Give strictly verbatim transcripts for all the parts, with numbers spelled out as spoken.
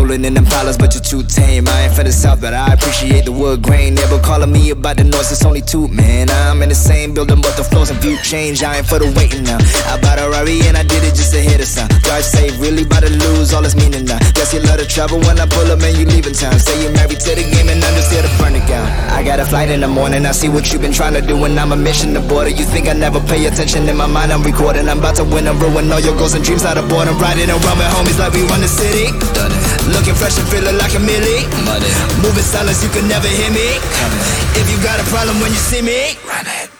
rolling in them dollars, but you're too tame. I ain't for the south, but I appreciate the wood grain. Never calling me about the noise, it's only two, man. I'm in the same building, but the flows and view change. I ain't for the waiting now. I bought a Rari and I did it just to hear the sound. Drive safe, really about to lose all its meaning now. Guess you love to travel when I pull up and you leaving town. Say you're married to the game and I'm just here to burn it down. I got a flight in the morning, I see what you've been trying to do, and I'm a mission to border. You think I never pay attention? In my mind I'm recording. I'm about to win and ruin all your goals and dreams out of boredom. Riding around with homies like we run the city. Done it. Looking fresh and feeling like a millie. Money. Moving silence, you can never hear me. Coming. If you got a problem when you see me, run it.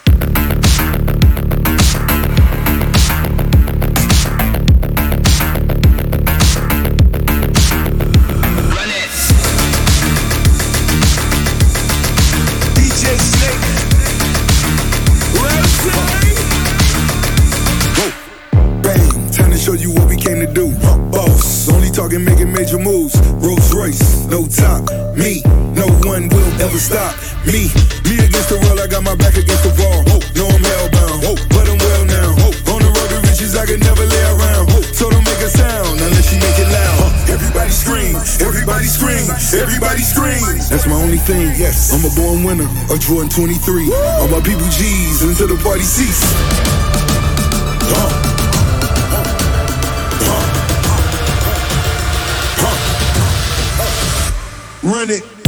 Show you what we came to do. Boss, only talking, making major moves. Rolls Royce, no top. Me, no one will ever stop me. Me against the world, I got my back against the wall. Oh, no, I'm hellbound, oh, but I'm well now. Oh, on the road to riches, I can never lay around. Oh, so don't make a sound unless you make it loud. Uh, everybody scream, everybody scream, everybody scream. That's my only thing. Yes, I'm a born winner, a Jordan twenty-three. All my people G's until the party cease. Uh. Run it.